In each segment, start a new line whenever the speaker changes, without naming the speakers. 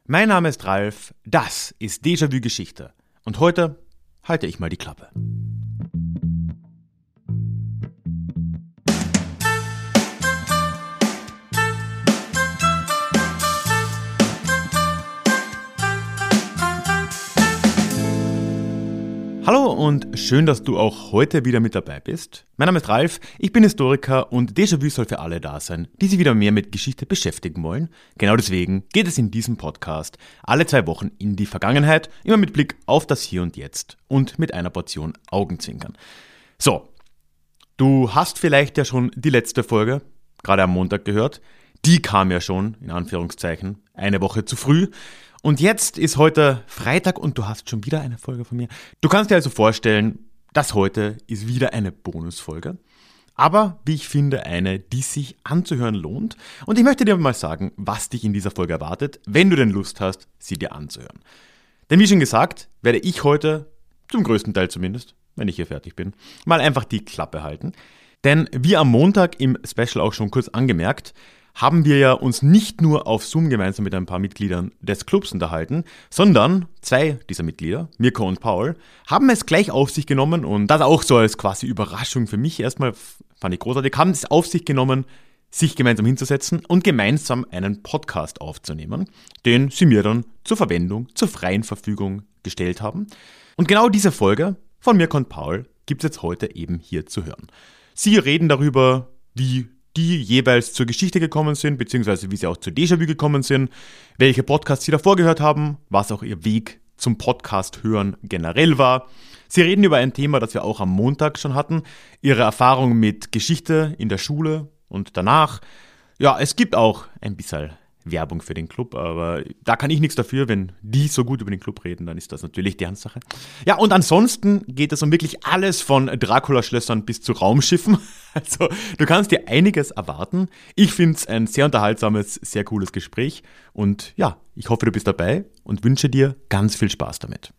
Mein Name ist Ralf, das ist Déjà-vu Geschichte und heute halte ich mal die Klappe. Hallo und schön, dass du auch heute wieder mit dabei bist. Mein Name ist Ralf, ich bin Historiker und Déjà-vu soll für alle da sein, die sich wieder mehr mit Geschichte beschäftigen wollen. Genau deswegen geht es in diesem Podcast alle 2 Wochen in die Vergangenheit, immer mit Blick auf das Hier und Jetzt und mit einer Portion Augenzwinkern. So, du hast vielleicht ja schon die letzte Folge, gerade am Montag gehört. Die kam ja schon, in Anführungszeichen, eine Woche zu früh. Und jetzt ist heute Freitag und du hast schon wieder eine Folge von mir. Du kannst dir also vorstellen, dass heute ist wieder eine Bonusfolge. Aber, wie ich finde, eine, die sich anzuhören lohnt. Und ich möchte dir mal sagen, was dich in dieser Folge erwartet, wenn du denn Lust hast, sie dir anzuhören. Denn wie schon gesagt, werde ich heute, zum größten Teil zumindest, wenn ich hier fertig bin, mal einfach die Klappe halten. Denn wie am Montag im Special auch schon kurz angemerkt, haben wir ja uns nicht nur auf Zoom gemeinsam mit ein paar Mitgliedern des Clubs unterhalten, sondern 2 dieser Mitglieder, Mirko und Paul, haben es gleich auf sich genommen und das auch so als quasi Überraschung für mich erstmal, fand ich großartig, haben es auf sich genommen, sich gemeinsam hinzusetzen und gemeinsam einen Podcast aufzunehmen, den sie mir dann zur Verwendung, zur freien Verfügung gestellt haben. Und genau diese Folge von Mirko und Paul gibt es jetzt heute eben hier zu hören. Sie reden darüber, wie die jeweils zur Geschichte gekommen sind, beziehungsweise wie sie auch zu Déjà-vu gekommen sind, welche Podcasts sie davor gehört haben, was auch ihr Weg zum Podcast hören generell war. Sie reden über ein Thema, das wir auch am Montag schon hatten, ihre Erfahrung mit Geschichte in der Schule und danach. Ja, es gibt auch ein bisschen Werbung für den Club, aber da kann ich nichts dafür, wenn die so gut über den Club reden, dann ist das natürlich deren Sache. Ja, und ansonsten geht es um wirklich alles von Dracula-Schlössern bis zu Raumschiffen. Also, du kannst dir einiges erwarten. Ich finde es ein sehr unterhaltsames, sehr cooles Gespräch und ja, ich hoffe, du bist dabei und wünsche dir ganz viel Spaß damit.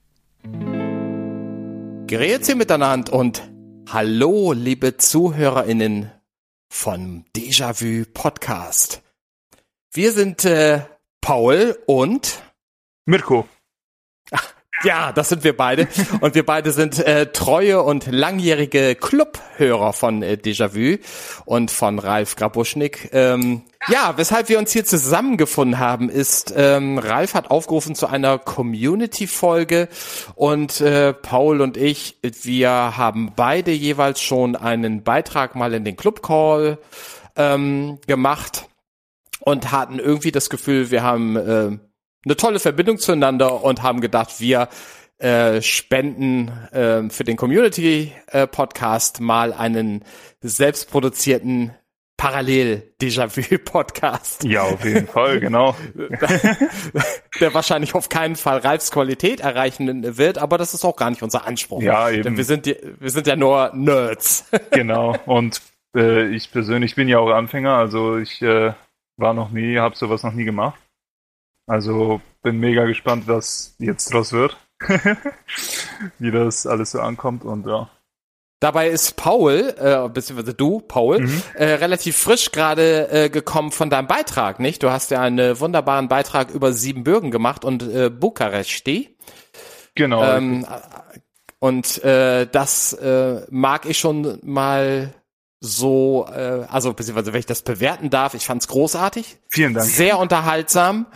Grüezi miteinander und hallo, liebe ZuhörerInnen vom Déjà-vu Podcast. Wir sind Paul und
Mirko.
Ja, das sind wir beide. Und wir beide sind treue und langjährige Clubhörer von Déjà-vu und von Ralf Grabuschnik. Ja, weshalb wir uns hier zusammengefunden haben, ist, Ralf hat aufgerufen zu einer Community-Folge und Paul und ich, wir haben beide jeweils schon einen Beitrag mal in den Club-Call gemacht. Und hatten irgendwie das Gefühl, wir haben eine tolle Verbindung zueinander und haben gedacht, wir spenden für den Community-Podcast mal einen selbstproduzierten Parallel-Déjà-vu-Podcast.
Ja, auf jeden Fall, genau.
Der wahrscheinlich auf keinen Fall Ralfs Qualität erreichen wird, aber das ist auch gar nicht unser Anspruch.
Ja, eben.
Denn wir sind ja nur Nerds.
Genau, und ich persönlich bin ja auch Anfänger, also ich habe sowas noch nie gemacht. Also bin mega gespannt, was jetzt draus wird. Wie das alles so ankommt und ja.
Dabei ist Paul, beziehungsweise du, Paul, relativ frisch gerade gekommen von deinem Beitrag, nicht? Du hast ja einen wunderbaren Beitrag über Siebenbürgen gemacht und Bukaresti.
Genau.
Und das mag ich schon mal so, also beziehungsweise wenn ich das bewerten darf, ich fand's großartig.
Vielen Dank.
Sehr unterhaltsam.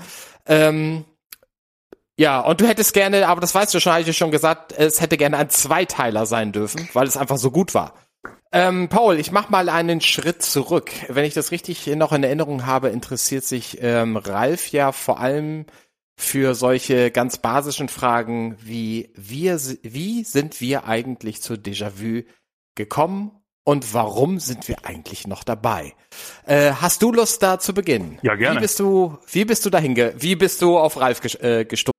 Ja, und du hättest gerne, aber das weißt du schon, habe ich dir schon gesagt, es hätte gerne ein Zweiteiler sein dürfen, weil es einfach so gut war. Paul, ich mach mal einen Schritt zurück. Wenn ich das richtig noch in Erinnerung habe, interessiert sich Ralf ja vor allem für solche ganz basischen Fragen wie sind wir eigentlich zu Déjà-vu gekommen? Und warum sind wir eigentlich noch dabei? Hast du Lust, da zu beginnen?
Ja, gerne.
Wie bist du auf Ralf gestoßen?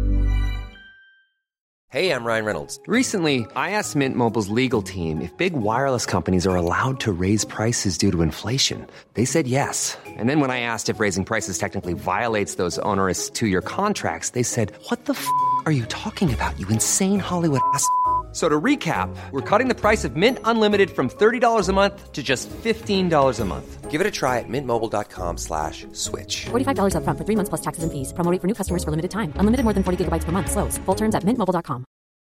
Hey, I'm Ryan Reynolds. Recently, I asked Mint Mobile's legal team if big wireless companies are allowed to raise prices due to inflation. They said yes. And then when I asked if raising prices technically violates those onerous 2-year contracts, they said, "What the f*** are you talking about, you insane Hollywood ass?" So to recap, we're cutting the price of Mint Unlimited from $30 a month to just $15 a month. Give it a try at mintmobile.com/switch.
$45 up front for 3 months plus taxes and fees. Promo rate for new customers for limited time. Unlimited more than 40 gigabytes per month. Slows full terms at mintmobile.com.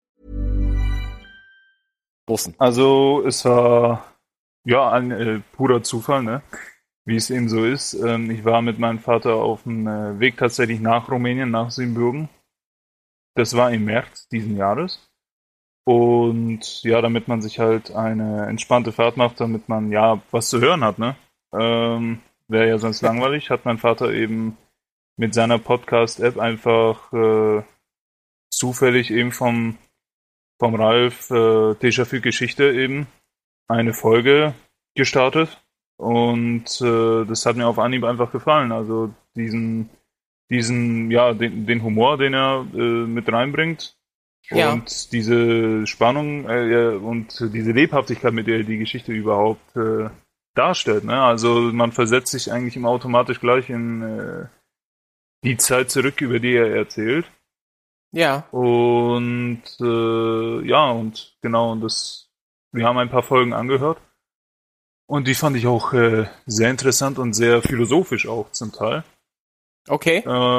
Also es war ja ein purer Zufall, ne? Wie es eben so ist. Ich war mit meinem Vater auf dem Weg tatsächlich nach Rumänien, nach Siebenbürgen. Das war im März diesen Jahres. Und ja, damit man sich halt eine entspannte Fahrt macht, damit man ja was zu hören hat, ne? Wäre ja sonst langweilig, hat mein Vater eben mit seiner Podcast-App einfach zufällig eben vom Ralf Déjà-vu-Geschichte eben eine Folge gestartet. Und das hat mir auf Anhieb einfach gefallen. Also den Humor, den er mit reinbringt.
Ja.
Und diese Spannung und diese Lebhaftigkeit, mit der er die Geschichte überhaupt darstellt. Ne? Also man versetzt sich eigentlich immer automatisch gleich in die Zeit zurück, über die er erzählt.
Ja.
Und wir haben ein paar Folgen angehört. Und die fand ich auch sehr interessant und sehr philosophisch auch zum Teil.
Okay.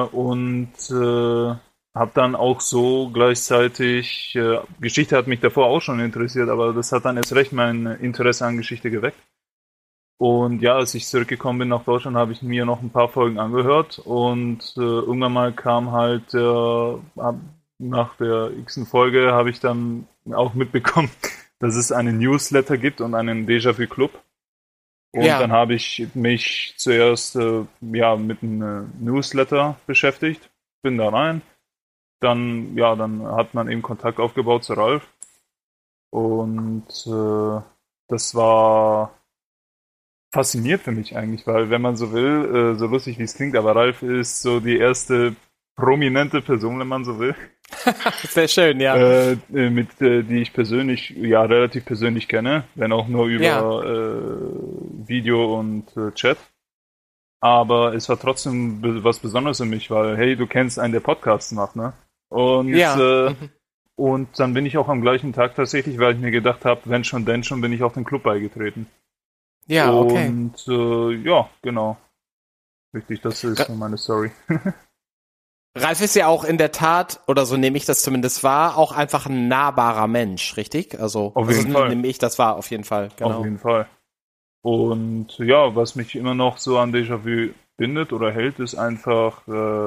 Habe dann auch so gleichzeitig, Geschichte hat mich davor auch schon interessiert, aber das hat dann erst recht mein Interesse an Geschichte geweckt. Und ja, als ich zurückgekommen bin nach Deutschland, habe ich mir noch ein paar Folgen angehört und irgendwann mal kam halt, nach der x-ten Folge habe ich dann auch mitbekommen, dass es einen Newsletter gibt und einen Déjà-vu-Club. Und dann habe ich mich zuerst mit einem Newsletter beschäftigt, bin da rein. Dann hat man eben Kontakt aufgebaut zu Ralf. Und das war fasziniert für mich eigentlich, weil, wenn man so will, so lustig wie es klingt, aber Ralf ist so die erste prominente Person, wenn man so will.
Sehr schön, ja.
Die ich persönlich, relativ persönlich kenne, wenn auch nur über Video und Chat. Aber es war trotzdem was Besonderes für mich, weil, hey, du kennst einen, der Podcasts macht, ne? Und dann bin ich auch am gleichen Tag tatsächlich, weil ich mir gedacht habe, wenn schon, denn schon, bin ich auch dem Club beigetreten.
Ja, okay.
Und genau. Richtig, das ist meine Story.
Ralf ist ja auch in der Tat, oder so nehme ich das zumindest wahr, auch einfach ein nahbarer Mensch, richtig? Also,
auf jeden Fall.
Nehme ich das wahr, auf jeden Fall. Genau.
Auf jeden Fall. Und ja, was mich immer noch so an Déjà-vu bindet oder hält, ist einfach,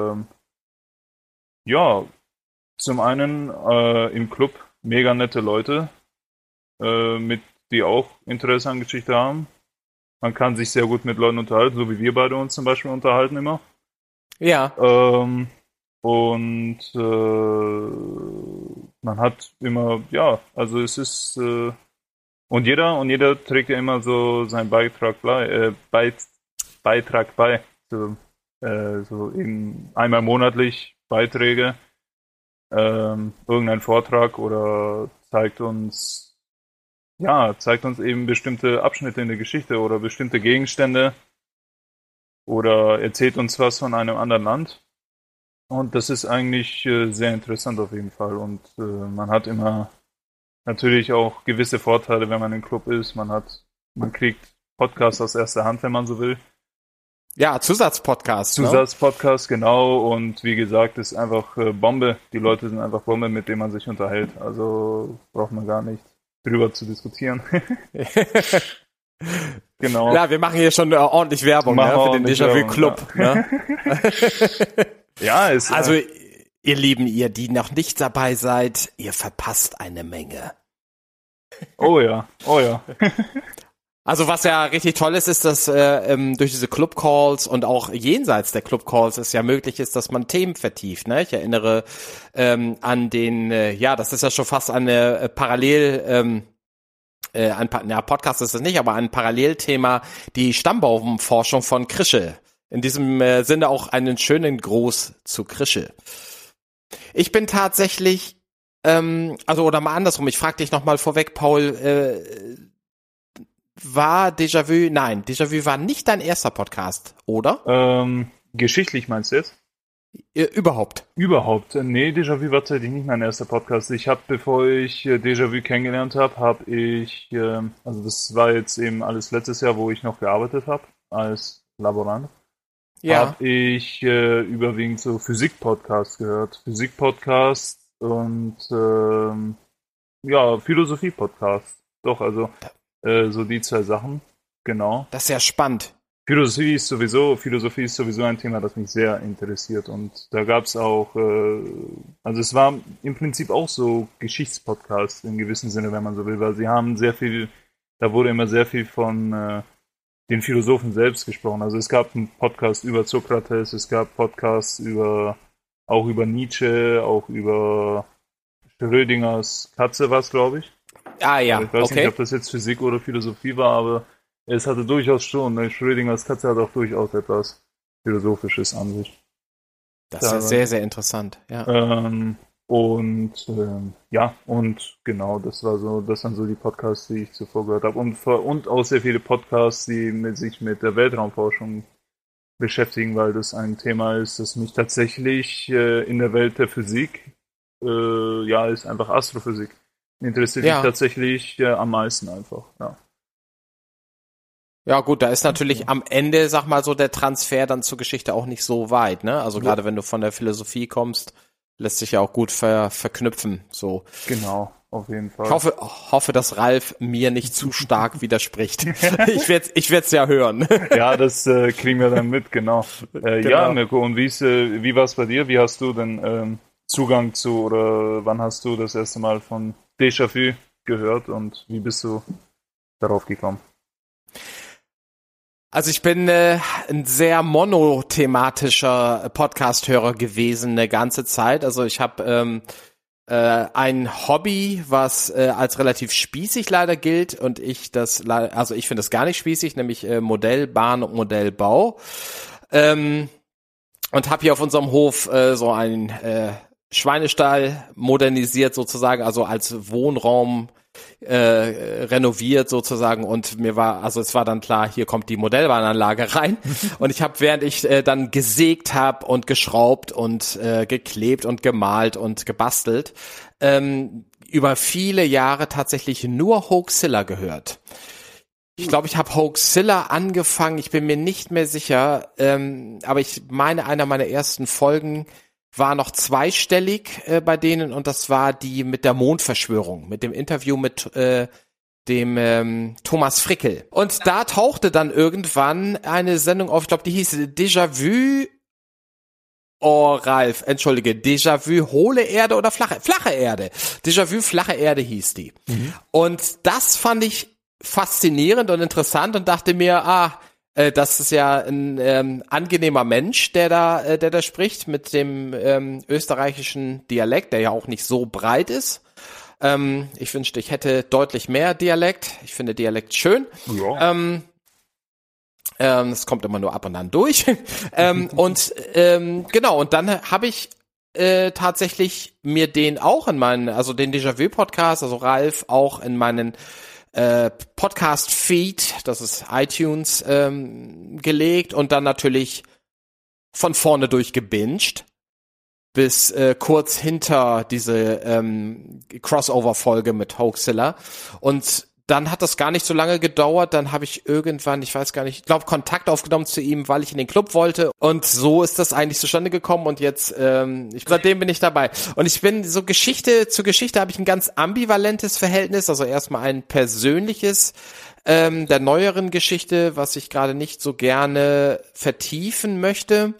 zum einen im Club mega nette Leute, die auch Interesse an Geschichte haben. Man kann sich sehr gut mit Leuten unterhalten, so wie wir beide uns zum Beispiel unterhalten immer.
Ja.
Man hat immer, also es ist, und jeder trägt ja immer so seinen Beitrag bei. So eben einmal monatlich Beiträge, irgendein Vortrag oder zeigt uns eben bestimmte Abschnitte in der Geschichte oder bestimmte Gegenstände oder erzählt uns was von einem anderen Land. Und das ist eigentlich sehr interessant auf jeden Fall. Und man hat immer natürlich auch gewisse Vorteile, wenn man im Club ist. Man kriegt Podcasts aus erster Hand, wenn man so will.
Ja, Zusatzpodcast.
Zusatzpodcast, genau. Und wie gesagt, ist einfach Bombe. Die Leute sind einfach Bombe, mit denen man sich unterhält. Also braucht man gar nicht drüber zu diskutieren. Genau.
Ja, wir machen hier schon ordentlich Werbung für den Déjà-vu-Club.
Ja.
Ne?
Ja,
also, ihr Lieben, ihr, die noch nicht dabei seid, ihr verpasst eine Menge.
Oh ja.
Also was ja richtig toll ist, dass durch diese Club-Calls und auch jenseits der Club-Calls es ja möglich ist, dass man Themen vertieft. Ne? Ich erinnere an den, das ist ja schon fast eine Podcast ist es nicht, aber ein Parallelthema, die Stammbaumforschung von Krische. In diesem Sinne auch einen schönen Gruß zu Krische. Ich bin tatsächlich, oder mal andersrum, ich frage dich nochmal vorweg, Paul, war Déjà-vu war nicht dein erster Podcast, oder?
Geschichtlich meinst du jetzt?
Überhaupt.
Überhaupt. Nee, Déjà-vu war tatsächlich nicht mein erster Podcast. Ich habe, bevor ich Déjà-vu kennengelernt habe, also das war jetzt eben alles letztes Jahr, wo ich noch gearbeitet habe als Laborant, habe ich überwiegend so Physik-Podcasts gehört. Physik-Podcasts und Philosophie-Podcasts. Doch, also so die zwei Sachen. Genau.
Das ist ja spannend.
Philosophie ist sowieso ein Thema, das mich sehr interessiert. Und da gab es auch, also es war im Prinzip auch so Geschichtspodcasts im gewissen Sinne, wenn man so will, weil sie haben sehr viel, da wurde immer sehr viel von den Philosophen selbst gesprochen. Also es gab einen Podcast über Sokrates, es gab Podcasts auch über Nietzsche, auch über Schrödingers Katze war es, glaube ich.
Ah ja,
ich weiß nicht, ob das jetzt Physik oder Philosophie war, aber es hatte durchaus schon, Schrödingers Katze hat auch durchaus etwas Philosophisches an sich.
Das ist ja sehr, sehr interessant, ja.
Und genau, das waren so die Podcasts, die ich zuvor gehört habe. Und auch sehr viele Podcasts, die sich mit der Weltraumforschung beschäftigen, weil das ein Thema ist, das mich tatsächlich in der Welt der Physik, ist einfach Astrophysik, interessiert mich tatsächlich am meisten einfach, ja.
Ja gut, da ist natürlich am Ende, sag mal so, der Transfer dann zur Geschichte auch nicht so weit, ne? Also gerade wenn du von der Philosophie kommst, lässt sich ja auch gut verknüpfen, so.
Genau, auf jeden Fall.
Ich hoffe, dass Ralf mir nicht zu stark widerspricht. Ich werd's ja hören.
Ja, das kriegen wir dann mit, genau. Ja, Mirko, und wie war's bei dir? Wie hast du denn Zugang zu, oder wann hast du das erste Mal von Déjà-vu gehört und wie bist du darauf gekommen?
Also ich bin ein sehr monothematischer Podcast-Hörer gewesen eine ganze Zeit. Also ich habe ein Hobby, was als relativ spießig leider gilt und ich finde das gar nicht spießig, nämlich Modellbahn und Modellbau. Und habe hier auf unserem Hof so einen Schweinestall modernisiert sozusagen, also als Wohnraum renoviert sozusagen, und es war dann klar, hier kommt die Modellbahnanlage rein und ich habe, während ich dann gesägt habe und geschraubt und geklebt und gemalt und gebastelt, über viele Jahre tatsächlich nur Hoaxilla gehört. Ich glaube, ich habe Hoaxilla angefangen, ich bin mir nicht mehr sicher, aber ich meine, einer meiner ersten Folgen war noch zweistellig bei denen, und das war die mit der Mondverschwörung, mit dem Interview mit dem Thomas Frickel. Und da tauchte dann irgendwann eine Sendung auf, ich glaube, die hieß Déjà-vu. Oh, Ralf, entschuldige, Déjà-vu hohle Erde oder flache Erde. Déjà-vu flache Erde hieß die. Mhm. Und das fand ich faszinierend und interessant und dachte mir, das ist ja ein angenehmer Mensch, der da spricht mit dem österreichischen Dialekt, der ja auch nicht so breit ist. Ich wünschte, ich hätte deutlich mehr Dialekt. Ich finde Dialekt schön. Ja. Das kommt immer nur ab und an durch. Genau, und dann habe ich tatsächlich mir den auch den Déjà-vu-Podcast, also Ralf, auch in meinen Podcast-Feed, das ist iTunes, gelegt und dann natürlich von vorne durch gebinged bis kurz hinter diese Crossover-Folge mit Hoaxilla. Und dann hat das gar nicht so lange gedauert, dann habe ich irgendwann, ich weiß gar nicht, ich glaube, Kontakt aufgenommen zu ihm, weil ich in den Club wollte, und so ist das eigentlich zustande gekommen, und jetzt, seitdem bin ich dabei. Und ich bin so zu Geschichte habe ich ein ganz ambivalentes Verhältnis, also erstmal ein persönliches der neueren Geschichte, was ich gerade nicht so gerne vertiefen möchte,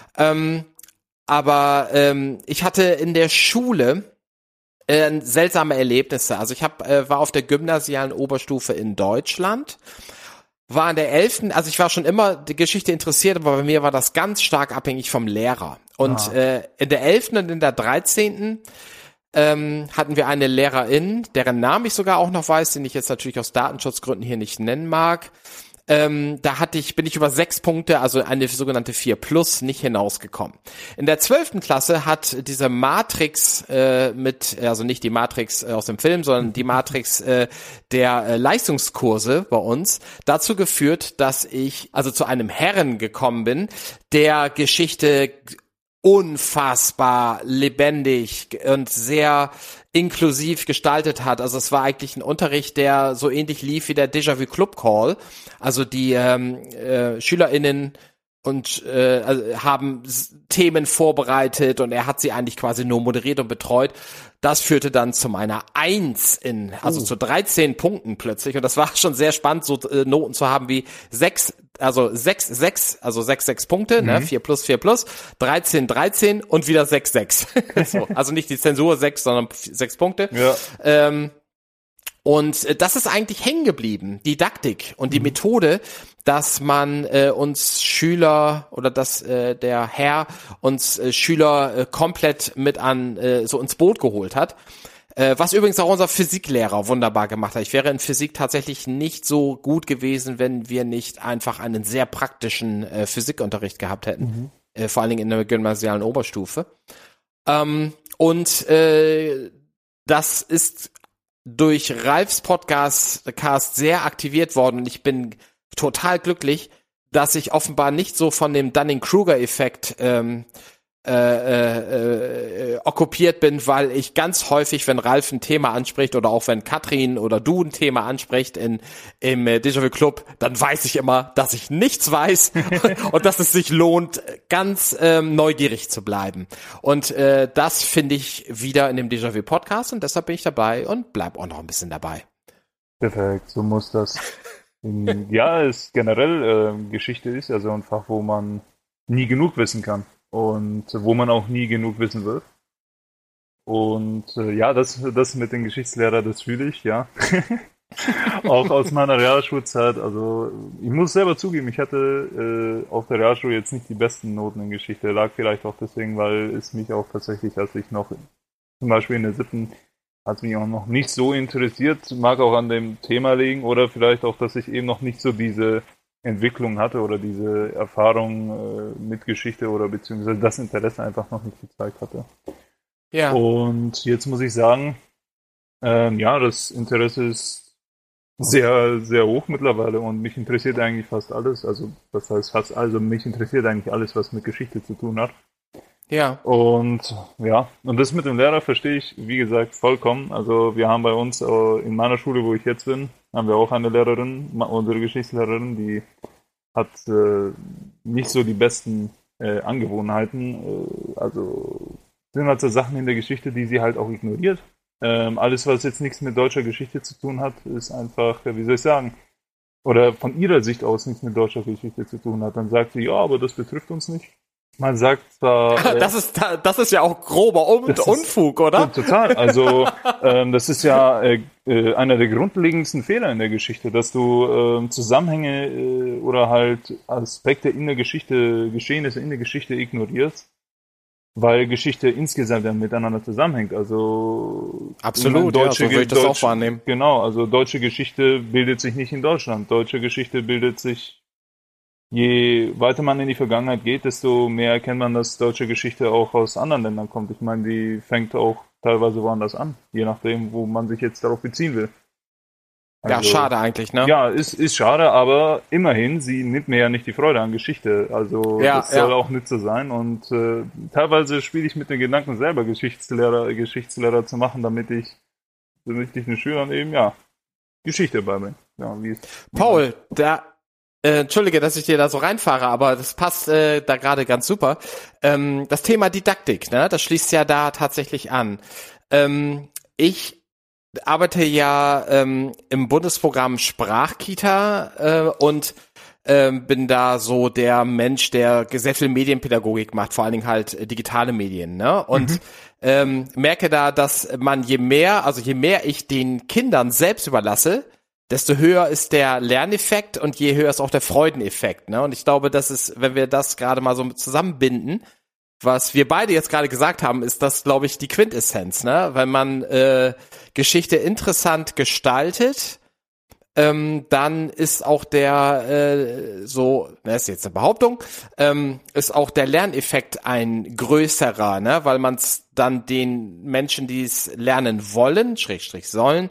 aber ich hatte in der Schule seltsame Erlebnisse. Also ich war auf der gymnasialen Oberstufe in Deutschland, war in der 11., also ich war schon immer die Geschichte interessiert, aber bei mir war das ganz stark abhängig vom Lehrer. Und in der 11. und in der 13. Hatten wir eine Lehrerin, deren Namen ich sogar auch noch weiß, den ich jetzt natürlich aus Datenschutzgründen hier nicht nennen mag. Bin ich über 6 Punkte, also eine sogenannte 4+ nicht hinausgekommen. In der 12. Klasse hat diese Matrix also nicht die Matrix aus dem Film, sondern die Matrix der Leistungskurse bei uns dazu geführt, dass ich also zu einem Herren gekommen bin, der Geschichte unfassbar lebendig und sehr inklusiv gestaltet hat. Also es war eigentlich ein Unterricht, der so ähnlich lief wie der Déjà-vu Club Call. Also die SchülerInnen und haben Themen vorbereitet und er hat sie eigentlich quasi nur moderiert und betreut. Das führte dann zu meiner 1 zu 13 Punkten plötzlich. Und das war schon sehr spannend, so Noten zu haben wie 6 Punkte, ne, 4 plus, 13 und wieder 6. So, also nicht die Zensur 6, sondern 6 Punkte.
Ja.
Und das ist eigentlich hängen geblieben, Didaktik und die Methode, dass man uns Schüler oder dass der Herr uns Schüler komplett mit so ins Boot geholt hat. Was übrigens auch unser Physiklehrer wunderbar gemacht hat. Ich wäre in Physik tatsächlich nicht so gut gewesen, wenn wir nicht einfach einen sehr praktischen Physikunterricht gehabt hätten. Vor allen Dingen in der gymnasialen Oberstufe. Das ist durch Ralfs Podcast sehr aktiviert worden und ich bin total glücklich, dass ich offenbar nicht so von dem Dunning-Kruger-Effekt okkupiert bin, weil ich ganz häufig, wenn Ralf ein Thema anspricht oder auch wenn Katrin oder du ein Thema anspricht im Déjà-vu Club, dann weiß ich immer, dass ich nichts weiß und dass es sich lohnt, ganz neugierig zu bleiben. Und das finde ich wieder in dem Déjà-vu Podcast und deshalb bin ich dabei und bleib auch noch ein bisschen dabei.
Perfekt, so muss das. Ja, es generell Geschichte ist ja so ein Fach, wo man nie genug wissen kann. Und wo man auch nie genug wissen wird. Und ja, das mit dem Geschichtslehrer, das fühle ich, ja. Auch aus meiner Realschulzeit. Also ich muss selber zugeben, ich hatte auf der Realschule jetzt nicht die besten Noten in Geschichte. Lag vielleicht auch deswegen, weil es mich auch tatsächlich, als ich noch zum Beispiel in der 7. hat es mich auch noch nicht so interessiert. Mag auch an dem Thema liegen oder vielleicht auch, dass ich eben noch nicht so diese Entwicklung hatte oder diese Erfahrung mit Geschichte oder beziehungsweise das Interesse einfach noch nicht gezeigt hatte.
Ja.
Und jetzt muss ich sagen, ja, das Interesse ist sehr, sehr hoch mittlerweile und mich interessiert eigentlich fast alles. Also, das heißt fast, also mich interessiert eigentlich alles, was mit Geschichte zu tun hat.
Ja.
Und ja, und das mit dem Lehrer verstehe ich, wie gesagt, vollkommen. Also wir haben bei uns in meiner Schule, wo ich jetzt bin, haben wir auch eine Lehrerin, unsere Geschichtslehrerin, die hat nicht so die besten Angewohnheiten. Also sind halt so Sachen in der Geschichte, die sie halt auch ignoriert. Alles, was jetzt nichts mit deutscher Geschichte zu tun hat, ist einfach, wie soll ich sagen, oder von ihrer Sicht aus nichts mit deutscher Geschichte zu tun hat. Dann sagt sie, ja, aber das betrifft uns nicht. Man sagt zwar...
Das ist ja auch grober Unfug, oder?
Total. Also das ist ja einer der grundlegendsten Fehler in der Geschichte, dass du Zusammenhänge oder halt Aspekte in der Geschichte, Geschehnisse in der Geschichte ignorierst, weil Geschichte insgesamt dann miteinander zusammenhängt. Also
absolut, ja, so würde ich das auch wahrnehmen.
Genau, also deutsche Geschichte bildet sich nicht in Deutschland. Deutsche Geschichte bildet sich... Je weiter man in die Vergangenheit geht, desto mehr erkennt man, dass deutsche Geschichte auch aus anderen Ländern kommt. Ich meine, die fängt auch teilweise woanders an, je nachdem, wo man sich jetzt darauf beziehen will.
Also, ja, schade eigentlich, ne?
Ja, ist schade, aber immerhin, sie nimmt mir ja nicht die Freude an Geschichte. Also
ja,
das soll auch Nütze sein. Und teilweise spiele ich mit den Gedanken selber, Geschichtslehrer zu machen, damit ich den Schülern eben, ja, Geschichte beibringe. Ja,
Paul, entschuldige, dass ich dir da so reinfahre, aber das passt da gerade ganz super. Das Thema Didaktik, ne, das schließt ja da tatsächlich an. Ich arbeite ja im Bundesprogramm Sprachkita und bin da so der Mensch, der sehr viel Medienpädagogik macht, vor allen Dingen halt digitale Medien, ne? Und merke da, dass man je mehr ich den Kindern selbst überlasse, desto höher ist der Lerneffekt und je höher ist auch der Freudeneffekt, ne? Und ich glaube, das ist, wenn wir das gerade mal so zusammenbinden, was wir beide jetzt gerade gesagt haben, ist das, glaube ich, die Quintessenz, ne? Wenn man Geschichte interessant gestaltet, dann ist auch der das ist jetzt eine Behauptung, ist auch der Lerneffekt ein größerer, ne? Weil man es dann den Menschen, die es lernen wollen, / sollen,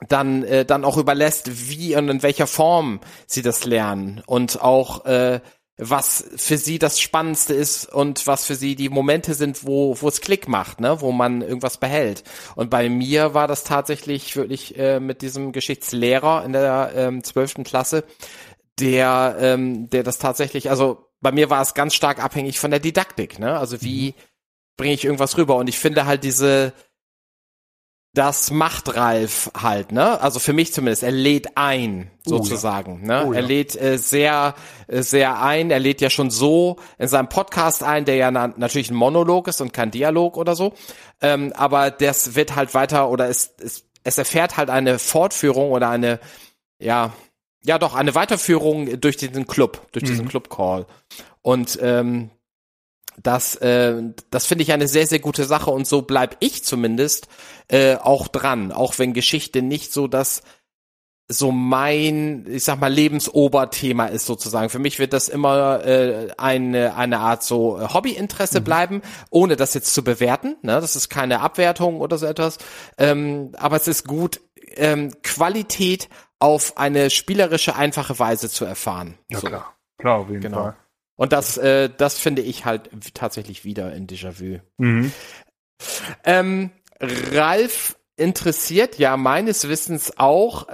dann auch überlässt, wie und in welcher Form sie das lernen und auch was für sie das Spannendste ist und was für sie die Momente sind, wo es Klick macht, ne, wo man irgendwas behält. Und bei mir war das tatsächlich wirklich mit diesem Geschichtslehrer in der 12. Klasse, der das tatsächlich, also bei mir war es ganz stark abhängig von der Didaktik, ne, also wie bringe ich irgendwas rüber. Und ich finde halt das macht Ralf halt, ne? Also für mich zumindest. Er lädt ein, sozusagen, ne? Er lädt sehr, sehr ein. Er lädt ja schon so in seinem Podcast ein, der ja natürlich ein Monolog ist und kein Dialog oder so. Aber das wird halt weiter oder es erfährt halt eine Fortführung oder eine Weiterführung durch diesen Club, durch diesen Club-Call. Und das finde ich eine sehr, sehr gute Sache und so bleib ich zumindest auch dran, auch wenn Geschichte nicht so so mein, ich sag mal, Lebensoberthema ist sozusagen. Für mich wird das immer eine Art so Hobbyinteresse bleiben, ohne das jetzt zu bewerten, ne? Das ist keine Abwertung oder so etwas, aber es ist gut, Qualität auf eine spielerische, einfache Weise zu erfahren.
Ja,
so.
klar, auf jeden Fall.
Und das finde ich halt tatsächlich wieder in Déjà-vu. Ralf interessiert ja meines Wissens auch,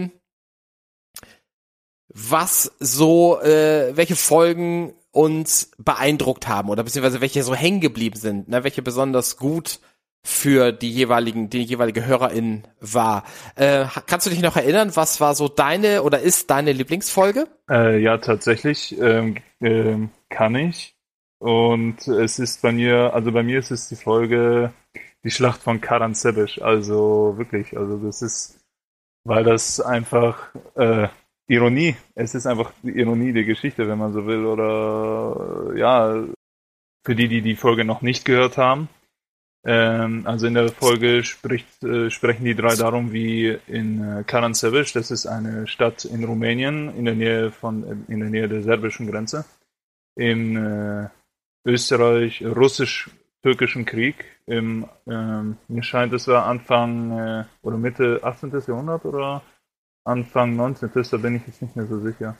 was so, welche Folgen uns beeindruckt haben oder beziehungsweise welche so hängen geblieben sind, ne, welche besonders gut für die jeweilige Hörerin war. Kannst du dich noch erinnern, was war so deine oder ist deine Lieblingsfolge?
Ja, tatsächlich kann ich. Und es ist bei mir ist es die Folge Die Schlacht von Karan Sebeş. Also wirklich, also das ist, weil das einfach Ironie, es ist einfach die Ironie der Geschichte, wenn man so will. Oder ja, für die Folge noch nicht gehört haben. Also in der Folge sprechen die drei darum, wie in Karan Sebeş, das ist eine Stadt in Rumänien, in der Nähe der serbischen Grenze, im Österreich-Russisch-Türkischen Krieg, mir scheint, es war Anfang oder Mitte 18. Jahrhundert oder Anfang 19. Da bin ich jetzt nicht mehr so sicher.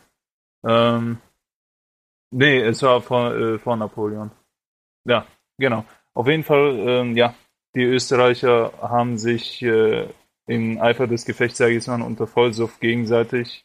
Nee, es war vor Napoleon. Ja, genau. Auf jeden Fall, die Österreicher haben sich im Eifer des Gefechts, sage ich jetzt mal, unter Vollsuff gegenseitig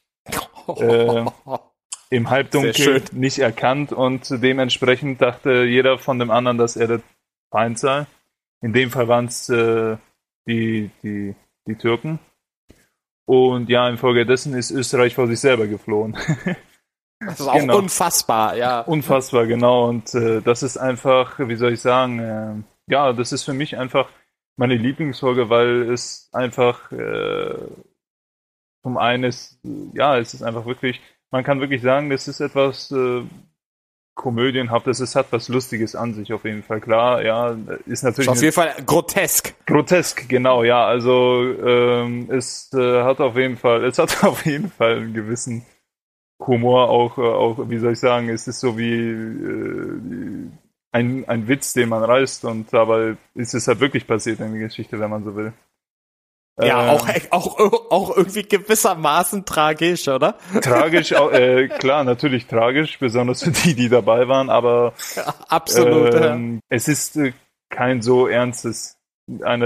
im Halbdunkel nicht erkannt und dementsprechend dachte jeder von dem anderen, dass er der Feind sei. In dem Fall waren es die Türken. Und ja, infolgedessen ist Österreich vor sich selber geflohen.
Das ist auch unfassbar, ja.
Unfassbar, genau. Und das ist einfach, wie soll ich sagen, das ist für mich einfach meine Lieblingsfolge, weil es einfach zum einen ist, es ist einfach wirklich, man kann wirklich sagen, das ist etwas komödienhaftes, es hat was Lustiges an sich auf jeden Fall, klar, ja, ist natürlich...
Auf jeden Fall grotesk.
Grotesk, genau, ja, also es hat auf jeden Fall einen gewissen Humor, auch wie soll ich sagen, es ist so wie ein Witz, den man reißt und dabei ist es halt wirklich passiert in der Geschichte, wenn man so will.
Ja, auch irgendwie gewissermaßen tragisch, oder?
Tragisch, klar, natürlich tragisch, besonders für die dabei waren, aber
ja, absolut.
Es ist kein so ernstes Thema,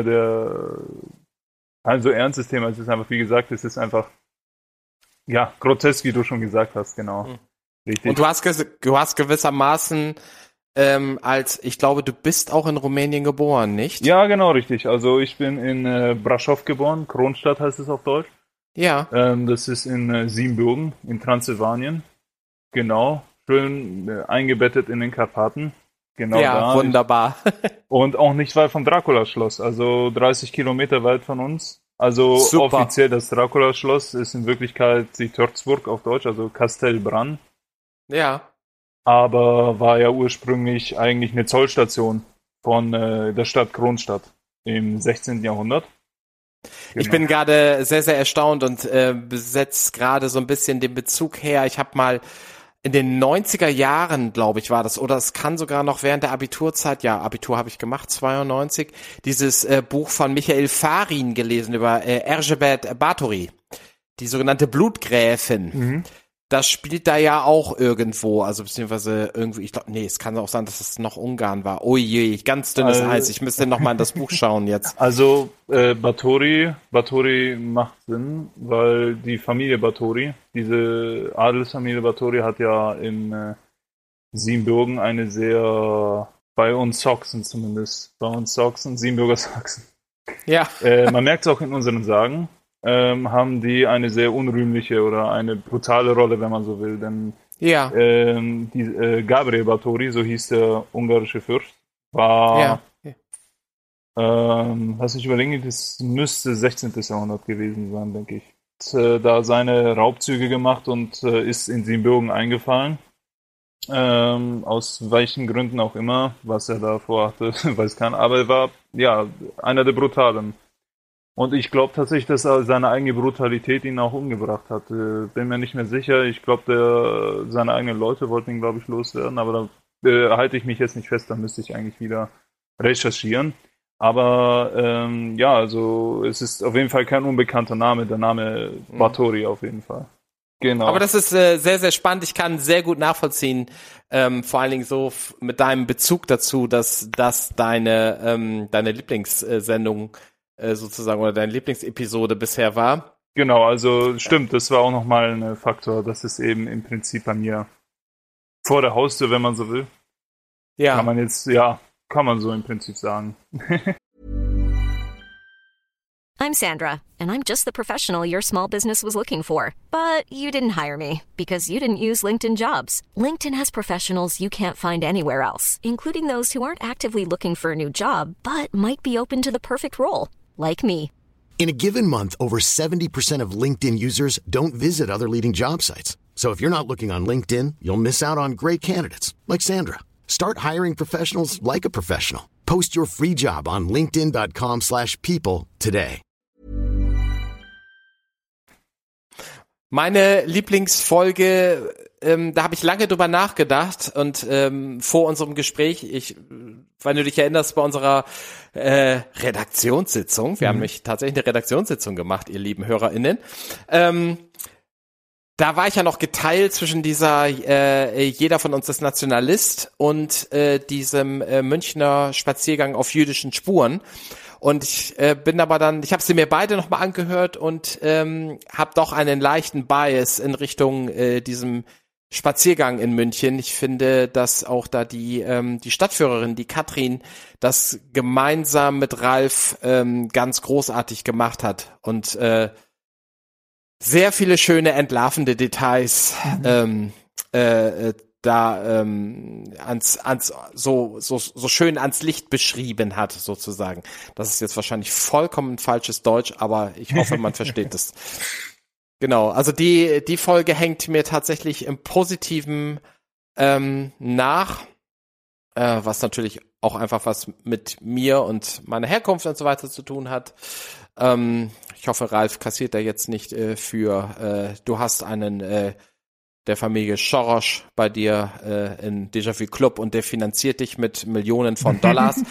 es ist einfach, wie gesagt, es ist einfach grotesk, wie du schon gesagt hast, genau. Richtig.
Und du hast gewissermaßen ich glaube, du bist auch in Rumänien geboren, nicht?
Ja, genau, richtig. Also ich bin in Brașov geboren, Kronstadt heißt es auf Deutsch.
Ja.
Das ist in Siebenbürgen, in Transsilvanien. Genau, schön eingebettet in den Karpaten. Genau
ja,
da.
Wunderbar.
Und auch nicht weit vom Dracula-Schloss, also 30 Kilometer weit von uns. Also
super.
Offiziell das Dracula-Schloss ist in Wirklichkeit die Törzburg auf Deutsch, also Castel Bran.
Ja.
Aber war ja ursprünglich eigentlich eine Zollstation von der Stadt Kronstadt im 16. Jahrhundert.
Genau. Ich bin gerade sehr, sehr erstaunt und besetzt gerade so ein bisschen den Bezug her. Ich habe mal in den 90er Jahren, glaube ich, war das, oder es kann sogar noch während der Abiturzeit, ja, Abitur habe ich gemacht, 92, dieses Buch von Michael Farin gelesen über Erzsébet Báthory, die sogenannte Blutgräfin. das spielt da ja auch irgendwo, also beziehungsweise irgendwie, ich glaube, nee, es kann auch sein, dass es noch Ungarn war. Oh je, ganz dünnes Eis. Ich müsste noch mal in das Buch schauen jetzt.
Also Báthory macht Sinn, weil die Familie Báthory, diese Adelsfamilie Báthory hat ja in Siebenbürgen eine sehr, bei uns Sachsen zumindest, Siebenbürger Sachsen.
Ja.
Man merkt es auch in unseren Sagen. Haben die eine sehr unrühmliche oder eine brutale Rolle, wenn man so will. Denn Gabriel Báthory, so hieß der ungarische Fürst, war, lass mich überlegen, das müsste 16. Jahrhundert gewesen sein, denke ich. Hat da seine Raubzüge gemacht und ist in Siebenbürgen eingefallen. Aus welchen Gründen auch immer, was er da vorhatte, weiß keiner. Aber er war, ja, einer der Brutalen. Und ich glaube tatsächlich, dass er seine eigene Brutalität ihn auch umgebracht hat. Bin mir nicht mehr sicher. Ich glaube, seine eigenen Leute wollten ihn, glaube ich, loswerden. Aber da halte ich mich jetzt nicht fest. Da müsste ich eigentlich wieder recherchieren. Aber ja, also es ist auf jeden Fall kein unbekannter Name. Der Name Báthory auf jeden Fall. Genau.
Aber das ist sehr, sehr spannend. Ich kann sehr gut nachvollziehen, vor allen Dingen so mit deinem Bezug dazu, dass deine Lieblingssendung sozusagen oder deine Lieblingsepisode bisher war.
Genau, also stimmt, das war auch nochmal ein Faktor, dass es eben im Prinzip bei mir vor der Haustür, wenn man so will.
Ja.
Kann man so im Prinzip sagen.
I'm Sandra, and I'm just the professional your small business was looking for. But you didn't hire me because you didn't use LinkedIn Jobs. LinkedIn has professionals you can't find anywhere else, including those who aren't actively looking for a new job, but might be open to the perfect role, like me.
In a given month, over 70% of LinkedIn users don't visit other leading job sites. So if you're not looking on LinkedIn, you'll miss out on great candidates like Sandra. Start hiring professionals like a professional. Post your free job on linkedin.com/people today.
Meine Lieblingsfolge, da habe ich lange drüber nachgedacht und vor unserem Gespräch, wenn du dich erinnerst, bei unserer Redaktionssitzung, wir haben nämlich tatsächlich eine Redaktionssitzung gemacht, ihr lieben HörerInnen, da war ich ja noch geteilt zwischen dieser jeder von uns ist Nationalist und diesem Münchner Spaziergang auf jüdischen Spuren. Und ich bin aber dann, ich habe sie mir beide nochmal angehört und habe doch einen leichten Bias in Richtung diesem Spaziergang in München. Ich finde, dass auch da die Stadtführerin, die Katrin, das gemeinsam mit Ralf ganz großartig gemacht hat und sehr viele schöne entlarvende Details so schön ans Licht beschrieben hat, sozusagen. Das ist jetzt wahrscheinlich vollkommen falsches Deutsch, aber ich hoffe, man versteht es. Genau, also die Folge hängt mir tatsächlich im Positiven nach, was natürlich auch einfach was mit mir und meiner Herkunft und so weiter zu tun hat. Ich hoffe, Ralf kassiert da jetzt nicht du hast einen der Familie Soros bei dir in Déjà-vu Club und der finanziert dich mit Millionen von Dollars.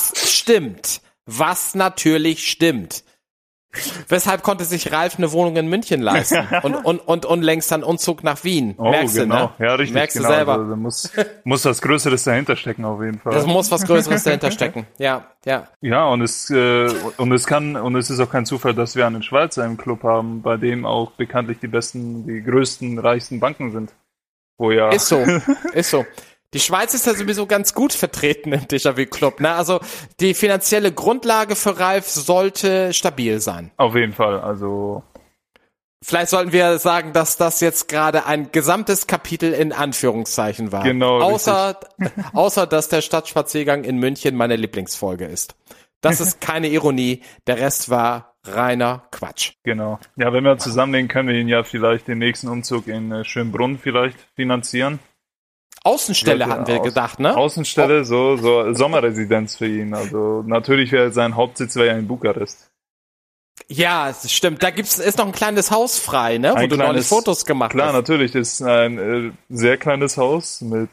Was natürlich stimmt. Weshalb konnte sich Ralf eine Wohnung in München leisten und unlängst einen Umzug nach Wien.
Oh,
merkst
genau.
Du, ne?
Ja, richtig,
merkst
genau.
du selber.
Also, da muss was Größeres dahinter stecken, auf jeden Fall.
Das muss was Größeres dahinter stecken. Ja.
Ja, und es ist auch kein Zufall, dass wir einen Schweizer im Club haben, bei dem auch bekanntlich die größten, reichsten Banken sind.
Ist so. Die Schweiz ist ja sowieso ganz gut vertreten im Déjà-vu Club, ne? Also die finanzielle Grundlage für Ralf sollte stabil sein.
Auf jeden Fall, also.
Vielleicht sollten wir sagen, dass das jetzt gerade ein gesamtes Kapitel in Anführungszeichen war.
Genau.
Außer dass der Stadtspaziergang in München meine Lieblingsfolge ist. Das ist keine Ironie, der Rest war reiner Quatsch.
Genau. Ja, wenn wir zusammenlegen, können wir ihn ja vielleicht den nächsten Umzug in Schönbrunn vielleicht finanzieren.
Außenstelle hatten wir gedacht, ne?
Außenstelle, so Sommerresidenz für ihn. Also natürlich sein Hauptsitz wäre ja in Bukarest.
Ja, das stimmt. Da ist noch ein kleines Haus frei, ne? Wo du neulich Fotos gemacht hast.
Klar, natürlich. Das ist ein sehr kleines Haus mit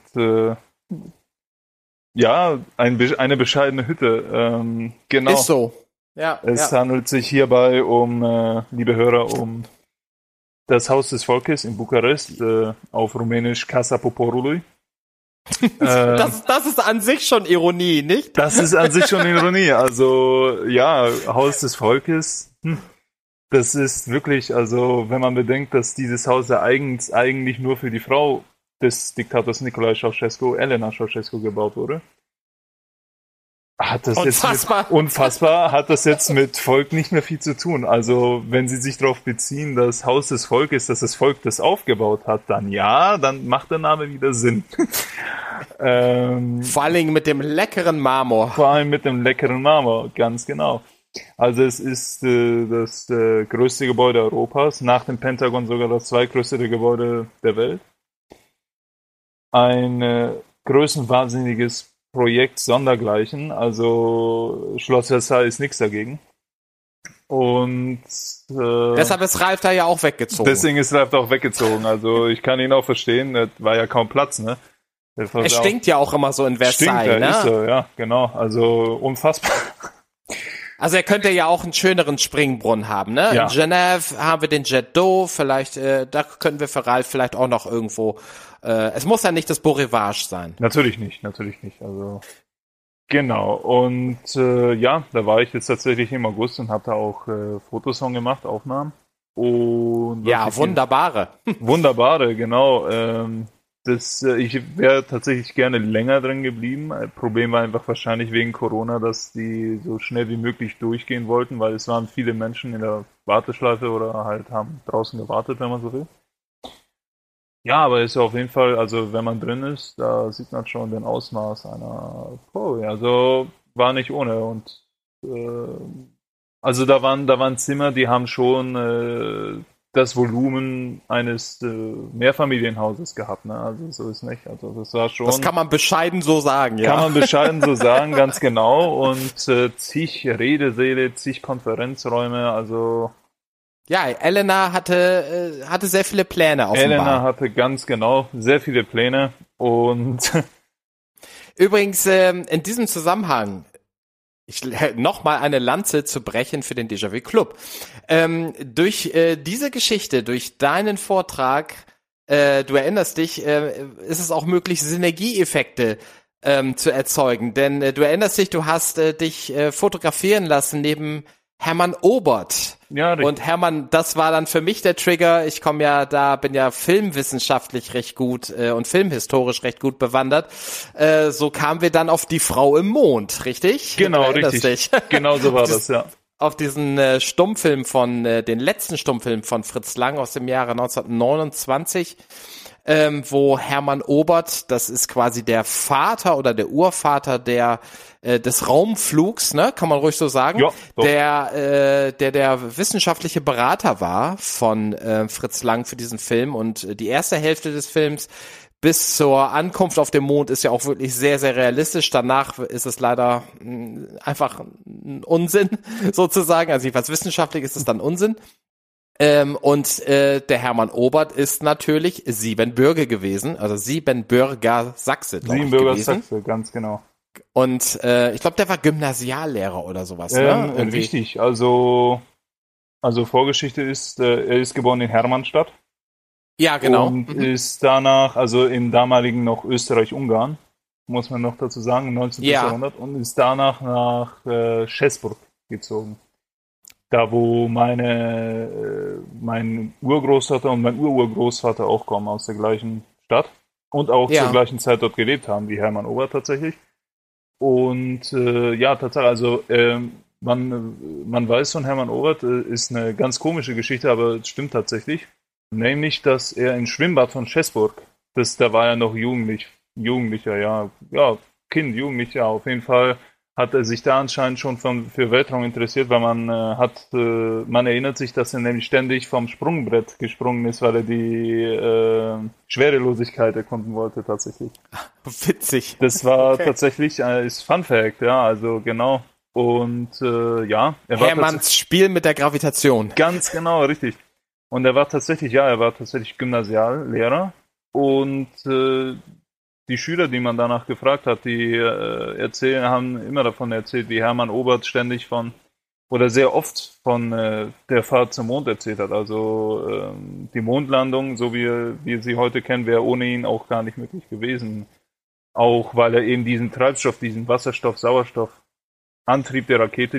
eine bescheidene Hütte. Genau.
Ist so. Ja.
Es handelt sich hierbei liebe Hörer, um das Haus des Volkes in Bukarest, auf Rumänisch Casa Poporului.
Das ist an sich schon Ironie, nicht?
Das ist an sich schon Ironie. Also ja, Haus des Volkes, das ist wirklich, also wenn man bedenkt, dass dieses Haus ja eigentlich nur für die Frau des Diktators Nicolae Ceausescu, Elena Ceausescu, gebaut wurde. Hat das jetzt mit Volk nicht mehr viel zu tun. Also wenn Sie sich darauf beziehen, das Haus des Volkes, dass das Volk das aufgebaut hat, dann ja, dann macht der Name wieder Sinn.
Vor allen Dingen mit dem leckeren Marmor.
Vor allem mit dem leckeren Marmor, ganz genau. Also es ist das größte Gebäude Europas, nach dem Pentagon sogar das zweitgrößte Gebäude der Welt. Ein größenwahnsinniges Projekt sondergleichen, also Schloss Versailles ist nichts dagegen. Und
deshalb ist Ralf da ja auch weggezogen.
Deswegen ist Ralf da auch weggezogen. Also ich kann ihn auch verstehen, da war ja kaum Platz, ne?
Es stinkt ja auch immer so in Versailles, ne?
Ist so, ja, genau. Also unfassbar.
Also er könnte ja auch einen schöneren Springbrunnen haben, ne?
Ja.
In Genève haben wir den Jet d'eau, vielleicht, da könnten wir für Ralf vielleicht auch noch irgendwo, es muss ja nicht das Beau Rivage sein.
Natürlich nicht, also genau, und ja, da war ich jetzt tatsächlich im August und habe da auch Fotos von gemacht, Aufnahmen. Und
ja, wunderbare.
Wunderbare, genau. Ich wäre tatsächlich gerne länger drin geblieben. Problem war einfach wahrscheinlich wegen Corona, dass die so schnell wie möglich durchgehen wollten, weil es waren viele Menschen in der Warteschleife oder halt haben draußen gewartet, wenn man so will. Ja, aber ist ja auf jeden Fall, also wenn man drin ist, da sieht man schon den Ausmaß einer Probe. Also war nicht ohne und also da waren Zimmer, die haben schon das Volumen eines Mehrfamilienhauses gehabt, ne? Also so ist nicht. Also das war schon.
Das kann man bescheiden so sagen, ja.
Kann man bescheiden so sagen, ganz genau. Und zig Redesäle, zig Konferenzräume, also.
Ja, Elena hatte sehr viele Pläne offenbar.
Elena hatte ganz genau sehr viele Pläne und
übrigens in diesem Zusammenhang noch mal eine Lanze zu brechen für den Déjà-vu Club. Durch diese Geschichte, durch deinen Vortrag, du erinnerst dich, ist es auch möglich, Synergieeffekte zu erzeugen. Denn du erinnerst dich, du hast dich fotografieren lassen neben Hermann Obert.
Ja, richtig.
Und Hermann, das war dann für mich der Trigger. Ich bin ja filmwissenschaftlich recht gut und filmhistorisch recht gut bewandert. So kamen wir dann auf Die Frau im Mond, richtig?
Genau, richtig. Genau so war das, ja.
Auf diesen Stummfilm den letzten Stummfilm von Fritz Lang aus dem Jahre 1929, wo Hermann Obert, das ist quasi der Vater oder der Urvater des Raumflugs, ne, kann man ruhig so sagen,
ja,
der wissenschaftliche Berater war von Fritz Lang für diesen Film, und die erste Hälfte des Films bis zur Ankunft auf dem Mond ist ja auch wirklich sehr, sehr realistisch. Danach ist es leider einfach ein Unsinn sozusagen, also jedenfalls wissenschaftlich ist es dann Unsinn. Und der Hermann Obert ist natürlich Siebenbürger gewesen, also Siebenbürger Sachse, glaube ich,
Siebenbürger
gewesen.
Sachse, ganz genau.
Und ich glaube, der war Gymnasiallehrer oder sowas. Ne?
Richtig, also Vorgeschichte ist, er ist geboren in Hermannstadt.
Ja, genau.
Und ist danach, also im damaligen noch Österreich-Ungarn, muss man noch dazu sagen, im 19. Jahrhundert, und ist danach nach Schäßburg gezogen. Da, wo mein Urgroßvater und mein Ururgroßvater auch kommen, aus der gleichen Stadt. Und auch zur gleichen Zeit dort gelebt haben, wie Hermann Obert tatsächlich. Und tatsächlich, also man weiß von Hermann Obert, ist eine ganz komische Geschichte, aber es stimmt tatsächlich. Nämlich, dass er im Schwimmbad von Schäßburg, da war er noch Jugendlicher, Jugendlicher, auf jeden Fall hat er sich da anscheinend schon für Weltraum interessiert, weil man erinnert sich, dass er nämlich ständig vom Sprungbrett gesprungen ist, weil er die Schwerelosigkeit erkunden wollte tatsächlich.
Witzig.
Das war tatsächlich, ist Fun Fact, ja, also genau. Und
Hermanns Spiel mit der Gravitation.
Ganz genau, richtig. Und er war tatsächlich Gymnasiallehrer, und die Schüler, die man danach gefragt hat, die haben immer davon erzählt, wie Hermann Obert ständig von oder sehr oft von der Fahrt zum Mond erzählt hat. Also die Mondlandung, so wie wir sie heute kennen, wäre ohne ihn auch gar nicht möglich gewesen. Auch weil er eben diesen Treibstoff, diesen Wasserstoff-Sauerstoff-Antrieb der Rakete,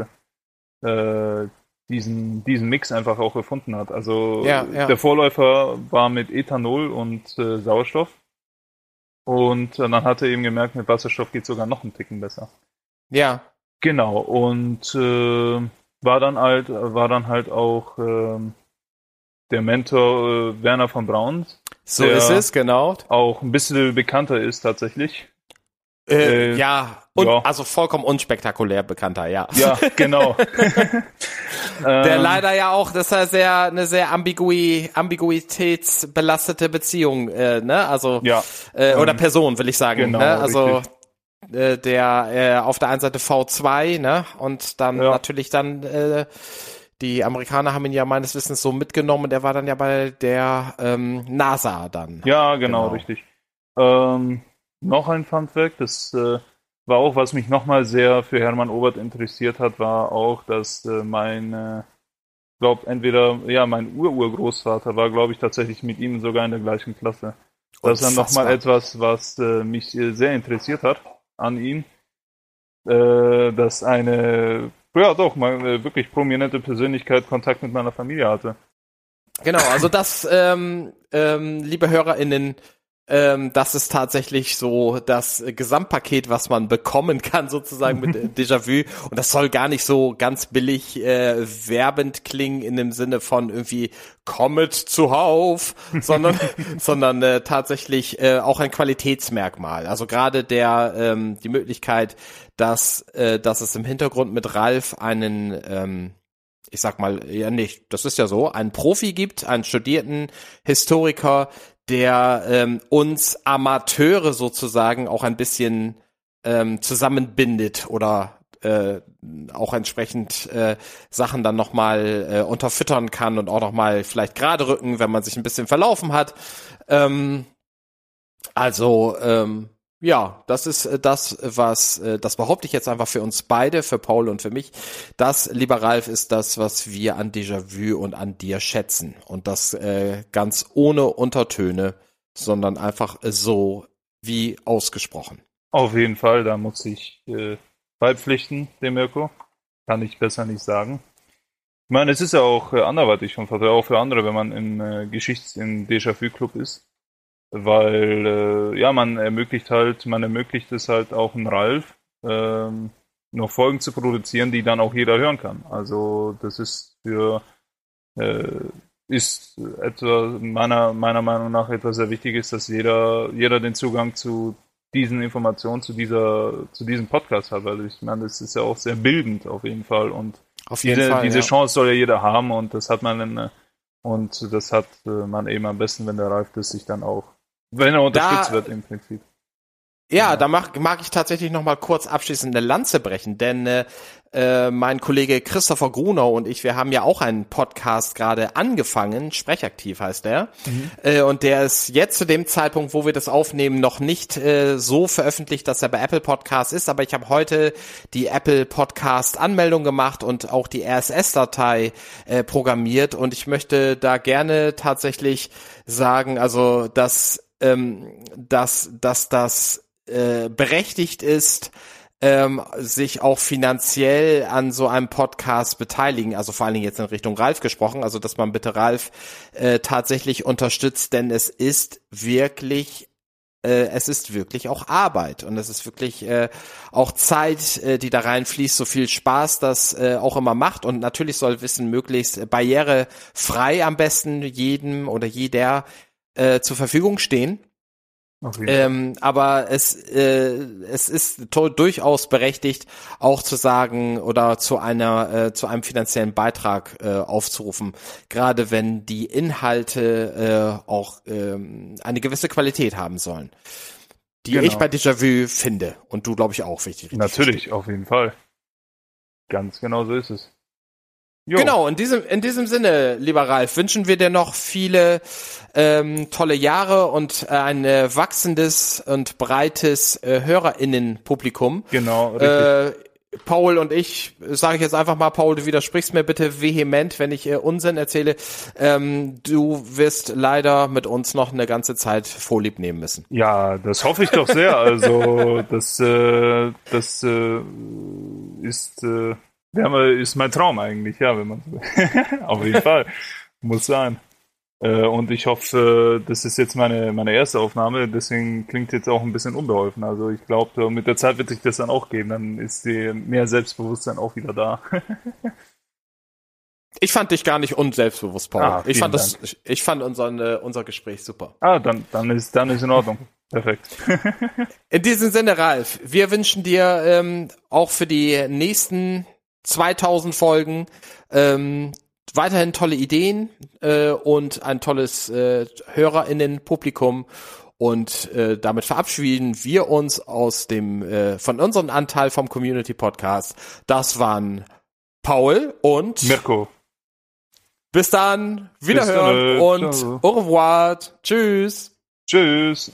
diesen Mix einfach auch erfunden hat. Also der Vorläufer war mit Ethanol und Sauerstoff. Und dann hat er eben gemerkt, mit Wasserstoff geht sogar noch einen Ticken besser.
Ja.
Genau, und war dann halt auch der Mentor Werner von Braun.
So ist es, genau.
Auch ein bisschen bekannter ist tatsächlich.
Also vollkommen unspektakulär bekannter, ja.
Ja, genau.
Der leider ja auch, das ist ja eine sehr ambiguitätsbelastete Beziehung, ne? Also oder Person, will ich sagen.
Genau,
ne? Also
richtig.
Der auf der einen Seite V2, ne? Und dann natürlich dann die Amerikaner haben ihn ja meines Wissens so mitgenommen und er war dann ja bei der NASA dann.
Ja, genau. Richtig. Noch ein Funfact, das war auch, was mich nochmal sehr für Hermann Oberth interessiert hat, war auch, dass mein Urgroßvater war, glaube ich, tatsächlich mit ihm sogar in der gleichen Klasse. Das ist dann nochmal etwas, was mich sehr interessiert hat an ihm, dass eine wirklich prominente Persönlichkeit Kontakt mit meiner Familie hatte.
Genau, also das, liebe HörerInnen, das ist tatsächlich so das Gesamtpaket, was man bekommen kann, sozusagen mit Déjà-vu. Und das soll gar nicht so ganz billig werbend klingen in dem Sinne von irgendwie kommet zuhauf, sondern tatsächlich auch ein Qualitätsmerkmal. Also gerade die Möglichkeit, dass es im Hintergrund mit Ralf einen ich sag mal, das ist ja so, einen Profi gibt, einen studierten Historiker, der uns Amateure sozusagen auch ein bisschen zusammenbindet oder auch entsprechend Sachen dann nochmal unterfüttern kann und auch nochmal vielleicht gerade rücken, wenn man sich ein bisschen verlaufen hat. Ja, das ist das behaupte ich jetzt einfach für uns beide, für Paul und für mich. Das, lieber Ralf, ist das, was wir an Déjà-vu und an dir schätzen. Und das ganz ohne Untertöne, sondern einfach so wie ausgesprochen.
Auf jeden Fall, da muss ich beipflichten, dem Mirko. Kann ich besser nicht sagen. Ich meine, es ist ja auch anderweitig von Vorteil, auch für andere, wenn man im Déjà-vu-Club ist. Weil man ermöglicht es halt auch einem Ralf, noch Folgen zu produzieren, die dann auch jeder hören kann. Also das ist ist etwa meiner Meinung nach etwas sehr Wichtiges, dass jeder den Zugang zu diesen Informationen, zu diesem Podcast hat. Also ich meine, das ist ja auch sehr bildend auf jeden Fall. Und diese Chance soll ja jeder haben und das hat man eben am besten, wenn der Ralf das sich dann auch, wenn er unterstützt wird im Prinzip.
Ja, da mag ich tatsächlich noch mal kurz abschließend eine Lanze brechen, denn mein Kollege Christopher Grunau und ich, wir haben ja auch einen Podcast gerade angefangen, Sprechaktiv heißt der, und der ist jetzt zu dem Zeitpunkt, wo wir das aufnehmen, noch nicht so veröffentlicht, dass er bei Apple Podcast ist, aber ich habe heute die Apple Podcast Anmeldung gemacht und auch die RSS-Datei programmiert und ich möchte da gerne tatsächlich sagen, also dass das berechtigt ist, sich auch finanziell an so einem Podcast beteiligen, also vor allen Dingen jetzt in Richtung Ralf gesprochen, also dass man bitte Ralf tatsächlich unterstützt, denn es ist wirklich auch Arbeit und es ist wirklich auch Zeit, die da reinfließt, so viel Spaß das auch immer macht und natürlich soll Wissen möglichst barrierefrei am besten jedem oder jeder zur Verfügung stehen. Aber es ist durchaus berechtigt, auch zu sagen oder zu einem finanziellen Beitrag aufzurufen, gerade wenn die Inhalte auch eine gewisse Qualität haben sollen, die ich bei Déjà-vu finde und du, glaube ich, auch wichtig.
Natürlich, auf jeden Fall. Ganz genau so ist es. Jo.
Genau, in diesem Sinne, lieber Ralf, wünschen wir dir noch viele tolle Jahre und ein wachsendes und breites HörerInnen-Publikum.
Genau, richtig.
Paul und ich, sage ich jetzt einfach mal, Paul, du widersprichst mir bitte vehement, wenn ich Unsinn erzähle. Du wirst leider mit uns noch eine ganze Zeit Vorlieb nehmen müssen.
Ja, das hoffe ich doch sehr. Also das ist mein Traum eigentlich, ja, wenn man so auf jeden Fall. Muss sein. Und ich hoffe, das ist jetzt meine erste Aufnahme, deswegen klingt jetzt auch ein bisschen unbeholfen. Also ich glaube, mit der Zeit wird sich das dann auch geben, dann ist mehr Selbstbewusstsein auch wieder da.
Ich fand dich gar nicht unselbstbewusst, Paul. Ich fand unser Gespräch super.
Dann ist in Ordnung. Perfekt.
In diesem Sinne, Ralf, wir wünschen dir auch für die nächsten 2000 Folgen weiterhin tolle Ideen und ein tolles HörerInnen-Publikum. Und damit verabschieden wir uns von unserem Anteil vom Community Podcast. Das waren Paul und
Mirko.
Bis dann, wiederhören und
ciao.
Au revoir. Tschüss.
Tschüss.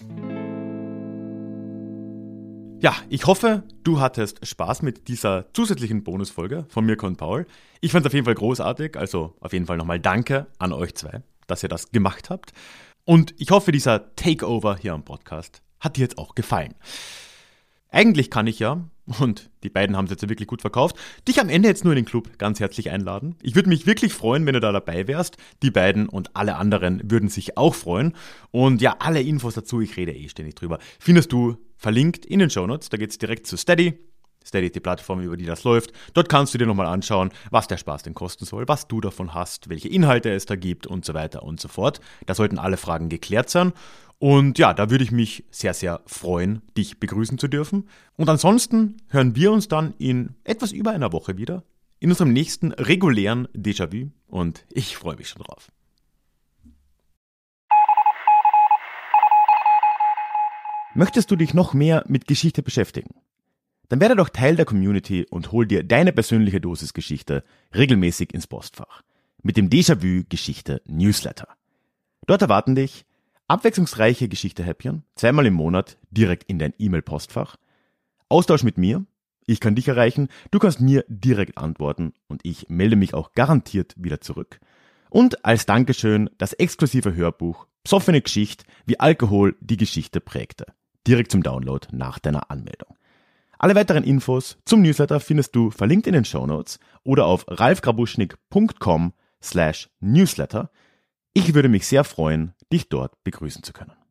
Ja, ich hoffe, du hattest Spaß mit dieser zusätzlichen Bonusfolge von Mirko und Paul. Ich fand es auf jeden Fall großartig, also auf jeden Fall nochmal danke an euch zwei, dass ihr das gemacht habt. Und ich hoffe, dieser Takeover hier am Podcast hat dir jetzt auch gefallen. Eigentlich kann ich ja, und die beiden haben es jetzt wirklich gut verkauft, dich am Ende jetzt nur in den Club ganz herzlich einladen. Ich würde mich wirklich freuen, wenn du da dabei wärst. Die beiden und alle anderen würden sich auch freuen. Und ja, alle Infos dazu, ich rede ständig drüber, findest du verlinkt in den Shownotes. Da geht's direkt zu Steady. Steady ist die Plattform, über die das läuft. Dort kannst du dir nochmal anschauen, was der Spaß denn kosten soll, was du davon hast, welche Inhalte es da gibt und so weiter und so fort. Da sollten alle Fragen geklärt sein. Und ja, da würde ich mich sehr, sehr freuen, dich begrüßen zu dürfen. Und ansonsten hören wir uns dann in etwas über einer Woche wieder in unserem nächsten regulären Déjà-vu. Und ich freue mich schon drauf. Möchtest du dich noch mehr mit Geschichte beschäftigen? Dann werde doch Teil der Community und hol dir deine persönliche Dosis Geschichte regelmäßig ins Postfach. Mit dem Déjà-vu Geschichte Newsletter. Dort erwarten dich abwechslungsreiche Geschichte-Häppchen, 2-mal im Monat direkt in dein E-Mail-Postfach. Austausch mit mir, ich kann dich erreichen, du kannst mir direkt antworten und ich melde mich auch garantiert wieder zurück. Und als Dankeschön das exklusive Hörbuch Psoffene Geschichte, wie Alkohol die Geschichte prägte. Direkt zum Download nach deiner Anmeldung. Alle weiteren Infos zum Newsletter findest du verlinkt in den Shownotes oder auf ralfgrabuschnik.com/newsletter. Ich würde mich sehr freuen, dich dort begrüßen zu können.